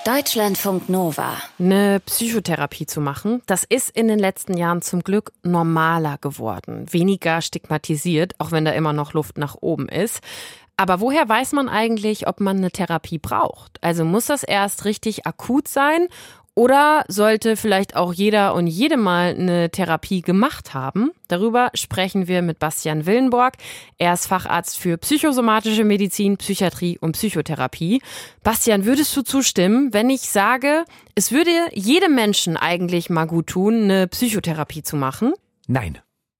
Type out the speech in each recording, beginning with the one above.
Deutschlandfunk Nova. Eine Psychotherapie zu machen, das ist in den letzten Jahren zum Glück normaler geworden. Weniger stigmatisiert, auch wenn da immer noch Luft nach oben ist. Aber woher weiß man eigentlich, ob man eine Therapie braucht? Also muss das erst richtig akut sein? Oder sollte vielleicht auch jeder und jede mal eine Therapie gemacht haben? Darüber sprechen wir mit Bastian Willenborg. Er ist Facharzt für psychosomatische Medizin, Psychiatrie und Psychotherapie. Bastian, würdest du zustimmen, wenn ich sage, es würde jedem Menschen eigentlich mal gut tun, eine Psychotherapie zu machen? Nein.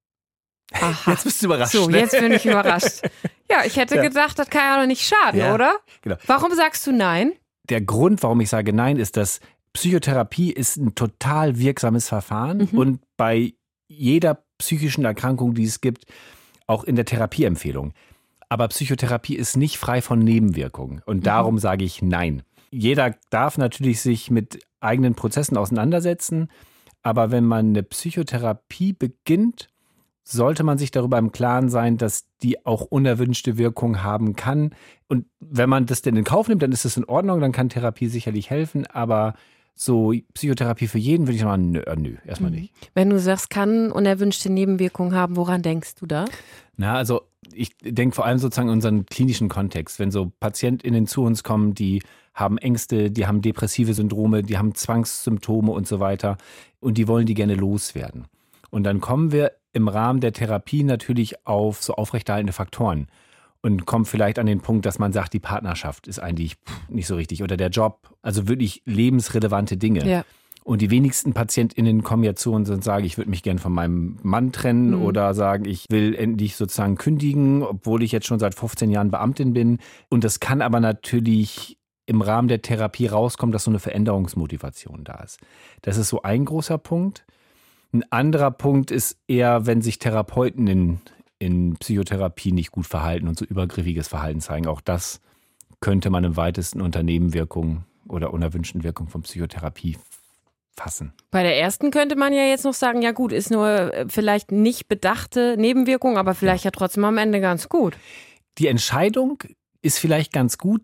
Aha. Jetzt bist du überrascht. So, jetzt bin ich überrascht. Ja, ich hätte gedacht, das kann ja doch nicht schaden, oder? Genau. Warum sagst du nein? Der Grund, warum ich sage nein, ist, dass Psychotherapie ist ein total wirksames Verfahren und bei jeder psychischen Erkrankung, die es gibt, auch in der Therapieempfehlung. Aber Psychotherapie ist nicht frei von Nebenwirkungen und darum sage ich nein. Jeder darf natürlich sich mit eigenen Prozessen auseinandersetzen, aber wenn man eine Psychotherapie beginnt, sollte man sich darüber im Klaren sein, dass die auch unerwünschte Wirkung haben kann. Und wenn man das denn in Kauf nimmt, dann ist das in Ordnung, dann kann Therapie sicherlich helfen, aber so Psychotherapie für jeden würde ich sagen, nö, erstmal nicht. Wenn du sagst, kann unerwünschte Nebenwirkungen haben, woran denkst du da? Na, also ich denke vor allem sozusagen in unseren klinischen Kontext, wenn so PatientInnen zu uns kommen, die haben Ängste, die haben depressive Syndrome, die haben Zwangssymptome und so weiter und die wollen die gerne loswerden. Und dann kommen wir im Rahmen der Therapie natürlich auf so aufrechterhaltende Faktoren und kommen vielleicht an den Punkt, dass man sagt, die Partnerschaft ist eigentlich nicht so richtig oder der Job, also wirklich lebensrelevante Dinge. Ja. Und die wenigsten PatientInnen kommen ja zu uns und sagen, ich würde mich gern von meinem Mann trennen oder sagen, ich will endlich sozusagen kündigen, obwohl ich jetzt schon seit 15 Jahren Beamtin bin. Und das kann aber natürlich im Rahmen der Therapie rauskommen, dass so eine Veränderungsmotivation da ist. Das ist so ein großer Punkt. Ein anderer Punkt ist eher, wenn sich Therapeuten in Psychotherapie nicht gut verhalten und so übergriffiges Verhalten zeigen. Auch das könnte man im weitesten unter Nebenwirkungen oder unerwünschten Wirkungen von Psychotherapie fassen. Bei der ersten könnte man ja jetzt noch sagen, ja gut, ist nur vielleicht nicht bedachte Nebenwirkung, aber vielleicht ja trotzdem am Ende ganz gut. Die Entscheidung ist vielleicht ganz gut,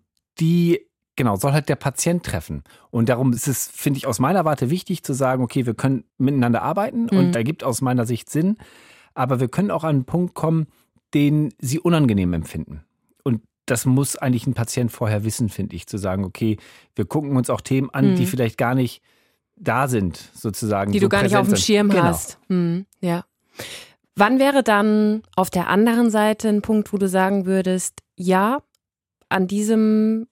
soll halt der Patient treffen. Und darum ist es, finde ich, aus meiner Warte wichtig zu sagen, okay, wir können miteinander arbeiten und da gibt aus meiner Sicht Sinn, aber wir können auch an einen Punkt kommen, den sie unangenehm empfinden. Und das muss eigentlich ein Patient vorher wissen, finde ich, zu sagen, okay, wir gucken uns auch Themen an, die vielleicht gar nicht da sind, sozusagen. Die so du gar nicht auf dem Schirm genau. hast. Ja. Wann wäre dann auf der anderen Seite ein Punkt, wo du sagen würdest, ja, an diesem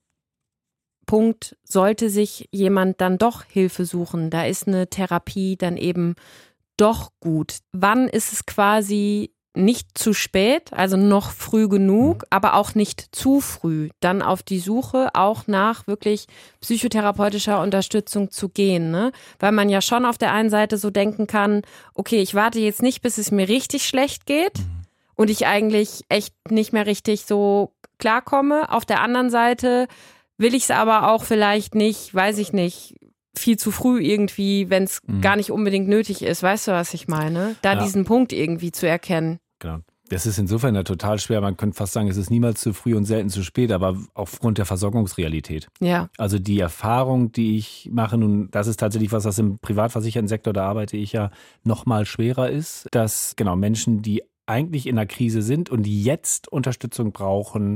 Punkt sollte sich jemand dann doch Hilfe suchen. Da ist eine Therapie dann eben doch gut. Wann ist es quasi nicht zu spät, also noch früh genug, aber auch nicht zu früh, dann auf die Suche auch nach wirklich psychotherapeutischer Unterstützung zu gehen, ne? Weil man ja schon auf der einen Seite so denken kann, okay, ich warte jetzt nicht, bis es mir richtig schlecht geht und ich eigentlich echt nicht mehr richtig so klarkomme. Auf der anderen Seite will ich es aber auch vielleicht nicht, weiß ich nicht, viel zu früh irgendwie, wenn es gar nicht unbedingt nötig ist. Weißt du, was ich meine? Da diesen Punkt irgendwie zu erkennen. Genau. Das ist insofern ja total schwer. Man könnte fast sagen, es ist niemals zu früh und selten zu spät, aber aufgrund der Versorgungsrealität. Ja. Also die Erfahrung, die ich mache, nun, das ist tatsächlich was im privatversicherten Sektor, da arbeite ich ja, noch mal schwerer ist, dass Menschen, die eigentlich in einer Krise sind und die jetzt Unterstützung brauchen,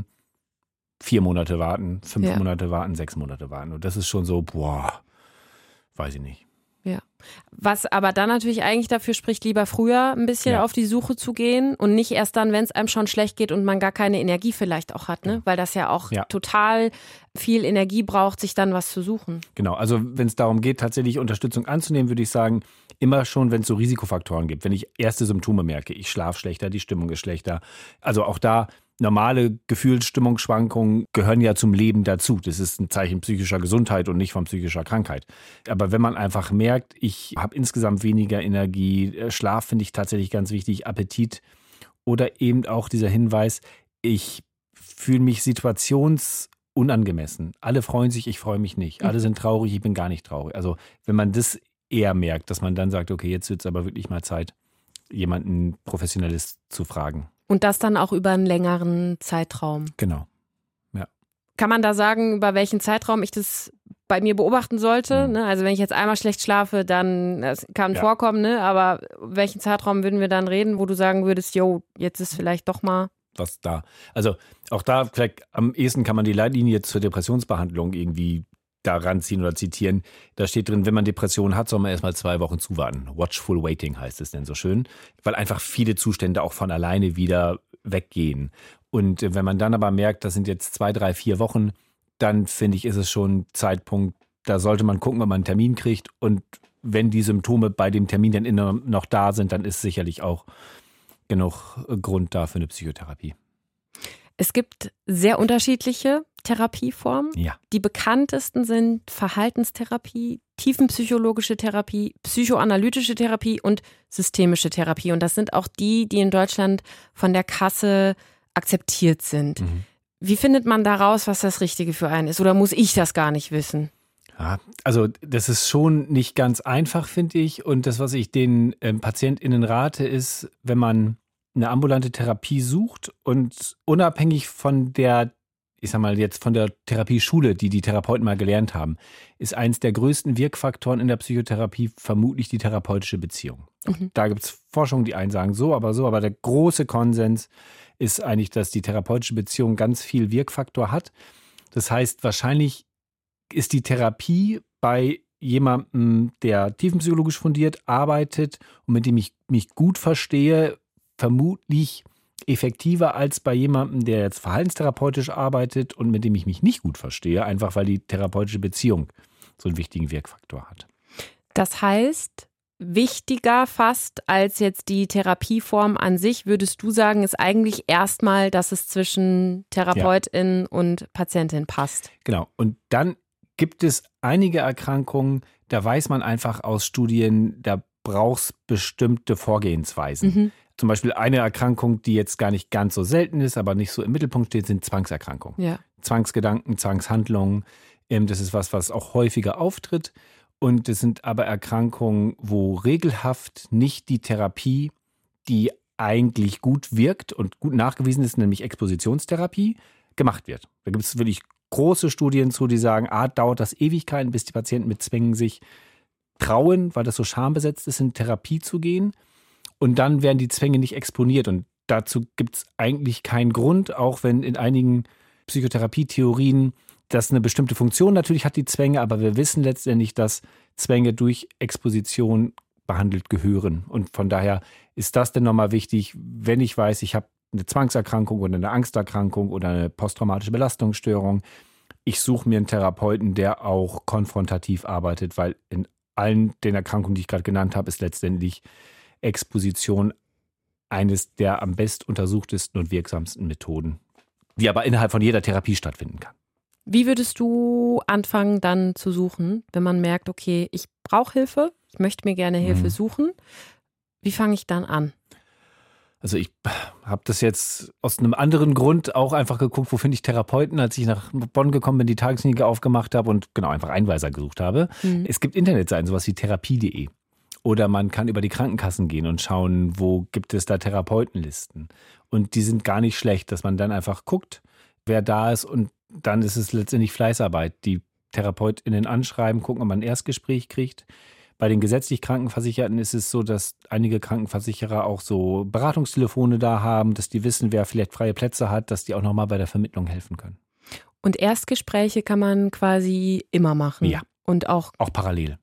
4 Monate warten, 5 Monate warten, 6 Monate warten. Und das ist schon so, weiß ich nicht. Ja. Was aber dann natürlich eigentlich dafür spricht, lieber früher ein bisschen auf die Suche zu gehen und nicht erst dann, wenn es einem schon schlecht geht und man gar keine Energie vielleicht auch hat, ne? Weil das ja auch total viel Energie braucht, sich dann was zu suchen. Genau, also wenn es darum geht, tatsächlich Unterstützung anzunehmen, würde ich sagen, immer schon, wenn es so Risikofaktoren gibt. Wenn ich erste Symptome merke, ich schlafe schlechter, die Stimmung ist schlechter. Also auch da normale Gefühlsstimmungsschwankungen gehören ja zum Leben dazu. Das ist ein Zeichen psychischer Gesundheit und nicht von psychischer Krankheit. Aber wenn man einfach merkt, ich habe insgesamt weniger Energie, Schlaf finde ich tatsächlich ganz wichtig, Appetit oder eben auch dieser Hinweis, ich fühle mich situationsunangemessen. Alle freuen sich, ich freue mich nicht. Alle sind traurig, ich bin gar nicht traurig. Also wenn man das eher merkt, dass man dann sagt, okay, jetzt wird es aber wirklich mal Zeit, jemanden Professionelles zu fragen. Und das dann auch über einen längeren Zeitraum. Genau, ja. Kann man da sagen, über welchen Zeitraum ich das bei mir beobachten sollte. Ne? Also wenn ich jetzt einmal schlecht schlafe, dann, das kann vorkommen, ne? Aber welchen Zeitraum würden wir dann reden, wo du sagen würdest, jetzt ist vielleicht doch mal was da. Also auch da, vielleicht am ehesten kann man die Leitlinie zur Depressionsbehandlung irgendwie da ranziehen oder zitieren. Da steht drin, wenn man Depressionen hat, soll man erstmal 2 Wochen zuwarten. Watchful waiting heißt es denn so schön, weil einfach viele Zustände auch von alleine wieder weggehen. Und wenn man dann aber merkt, das sind jetzt 2, 3, 4 Wochen, dann finde ich, ist es schon ein Zeitpunkt, da sollte man gucken, ob man einen Termin kriegt. Und wenn die Symptome bei dem Termin dann noch da sind, dann ist sicherlich auch genug Grund da für eine Psychotherapie. Es gibt sehr unterschiedliche Therapieformen. Ja. Die bekanntesten sind Verhaltenstherapie, tiefenpsychologische Therapie, psychoanalytische Therapie und systemische Therapie. Und das sind auch die in Deutschland von der Kasse akzeptiert sind. Mhm. Wie findet man da raus, was das Richtige für einen ist? Oder muss ich das gar nicht wissen? Ja, also das ist schon nicht ganz einfach, finde ich. Und das, was ich den PatientInnen rate, ist, wenn man eine ambulante Therapie sucht und unabhängig von der, ich sag mal jetzt von der Therapieschule, die Therapeuten mal gelernt haben, ist eins der größten Wirkfaktoren in der Psychotherapie vermutlich die therapeutische Beziehung. Mhm. Da gibt es Forschungen, die einen sagen so, aber der große Konsens ist eigentlich, dass die therapeutische Beziehung ganz viel Wirkfaktor hat. Das heißt, wahrscheinlich ist die Therapie bei jemandem, der tiefenpsychologisch fundiert arbeitet und mit dem ich mich gut verstehe, vermutlich effektiver als bei jemandem, der jetzt verhaltenstherapeutisch arbeitet und mit dem ich mich nicht gut verstehe, einfach weil die therapeutische Beziehung so einen wichtigen Wirkfaktor hat. Das heißt, wichtiger fast als jetzt die Therapieform an sich, würdest du sagen, ist eigentlich erstmal, dass es zwischen Therapeutin und Patientin passt. Genau. Und dann gibt es einige Erkrankungen, da weiß man einfach aus Studien, da braucht es bestimmte Vorgehensweisen. Mhm. Zum Beispiel eine Erkrankung, die jetzt gar nicht ganz so selten ist, aber nicht so im Mittelpunkt steht, sind Zwangserkrankungen. Ja. Zwangsgedanken, Zwangshandlungen, das ist was auch häufiger auftritt. Und es sind aber Erkrankungen, wo regelhaft nicht die Therapie, die eigentlich gut wirkt und gut nachgewiesen ist, nämlich Expositionstherapie, gemacht wird. Da gibt es wirklich große Studien zu, die sagen, dauert das Ewigkeiten, bis die Patienten mit Zwängen sich trauen, weil das so schambesetzt ist, in Therapie zu gehen. Und dann werden die Zwänge nicht exponiert. Und dazu gibt es eigentlich keinen Grund, auch wenn in einigen Psychotherapietheorien das eine bestimmte Funktion natürlich hat, die Zwänge, aber wir wissen letztendlich, dass Zwänge durch Exposition behandelt gehören. Und von daher ist das denn nochmal wichtig, wenn ich weiß, ich habe eine Zwangserkrankung oder eine Angsterkrankung oder eine posttraumatische Belastungsstörung. Ich suche mir einen Therapeuten, der auch konfrontativ arbeitet, weil in allen den Erkrankungen, die ich gerade genannt habe, ist letztendlich Exposition eines der am best untersuchtesten und wirksamsten Methoden, die aber innerhalb von jeder Therapie stattfinden kann. Wie würdest du anfangen dann zu suchen, wenn man merkt, okay, ich brauche Hilfe, ich möchte mir gerne Hilfe suchen. Wie fange ich dann an? Also ich habe das jetzt aus einem anderen Grund auch einfach geguckt, wo finde ich Therapeuten, als ich nach Bonn gekommen bin, die Tagesklinik aufgemacht habe und genau einfach Einweiser gesucht habe. Es gibt Internetseiten, sowas wie therapie.de. Oder man kann über die Krankenkassen gehen und schauen, wo gibt es da Therapeutenlisten. Und die sind gar nicht schlecht, dass man dann einfach guckt, wer da ist. Und dann ist es letztendlich Fleißarbeit. Die TherapeutInnen anschreiben, gucken, ob man ein Erstgespräch kriegt. Bei den gesetzlich Krankenversicherten ist es so, dass einige Krankenversicherer auch so Beratungstelefone da haben, dass die wissen, wer vielleicht freie Plätze hat, dass die auch nochmal bei der Vermittlung helfen können. Und Erstgespräche kann man quasi immer machen? Ja. Und auch parallel.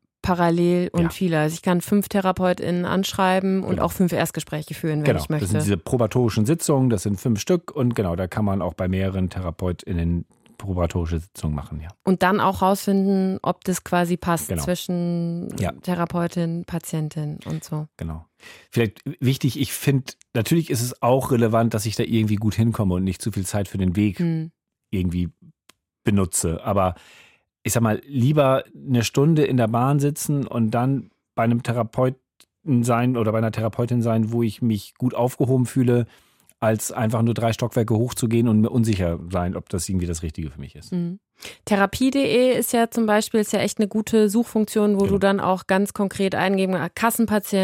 Und viele. Also ich kann 5 TherapeutInnen anschreiben und auch 5 Erstgespräche führen, wenn ich möchte. Das sind diese probatorischen Sitzungen, das sind 5 Stück und genau, da kann man auch bei mehreren TherapeutInnen probatorische Sitzungen machen, ja. Und dann auch rausfinden, ob das quasi passt zwischen Therapeutin, Patientin und so. Genau. Vielleicht wichtig, ich finde, natürlich ist es auch relevant, dass ich da irgendwie gut hinkomme und nicht zu viel Zeit für den Weg irgendwie benutze. Aber ich sag mal, lieber eine Stunde in der Bahn sitzen und dann bei einem Therapeuten sein oder bei einer Therapeutin sein, wo ich mich gut aufgehoben fühle, als einfach nur 3 Stockwerke hochzugehen und mir unsicher sein, ob das irgendwie das Richtige für mich ist. Therapie.de ist ja zum Beispiel echt eine gute Suchfunktion, wo du dann auch ganz konkret eingeben kannst, Kassenpatient,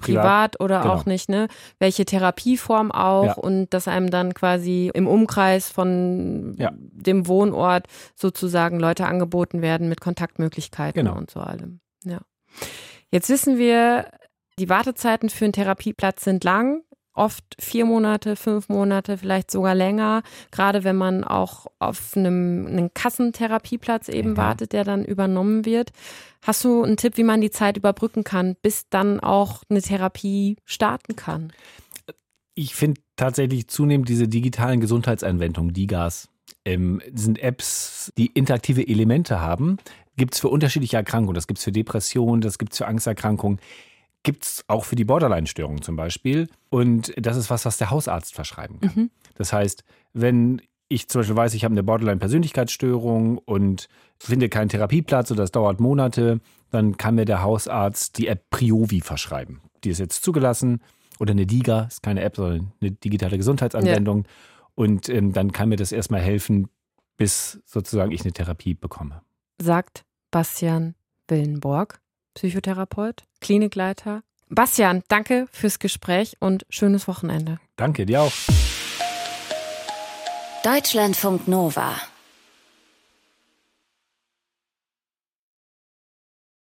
privat oder auch nicht, ne? Welche Therapieform auch und dass einem dann quasi im Umkreis von dem Wohnort sozusagen Leute angeboten werden mit Kontaktmöglichkeiten und so allem. Ja. Jetzt wissen wir, die Wartezeiten für einen Therapieplatz sind lang. Oft 4 Monate, 5 Monate, vielleicht sogar länger. Gerade wenn man auch auf einen Kassentherapieplatz eben wartet, der dann übernommen wird. Hast du einen Tipp, wie man die Zeit überbrücken kann, bis dann auch eine Therapie starten kann? Ich finde tatsächlich zunehmend diese digitalen Gesundheitseinwendungen, DiGAs, sind Apps, die interaktive Elemente haben. Gibt es für unterschiedliche Erkrankungen. Das gibt es für Depressionen, das gibt es für Angsterkrankungen. Gibt es auch für die Borderline-Störung zum Beispiel. Und das ist was der Hausarzt verschreiben kann. Das heißt, wenn ich zum Beispiel weiß, ich habe eine Borderline-Persönlichkeitsstörung und finde keinen Therapieplatz oder es dauert Monate, dann kann mir der Hausarzt die App Priovi verschreiben. Die ist jetzt zugelassen. Oder eine DiGA, ist keine App, sondern eine digitale Gesundheitsanwendung. Und dann kann mir das erstmal helfen, bis sozusagen ich eine Therapie bekomme. Sagt Bastian Willenborg, Psychotherapeut, Klinikleiter. Bastian, danke fürs Gespräch und schönes Wochenende. Danke, dir auch. Deutschlandfunk Nova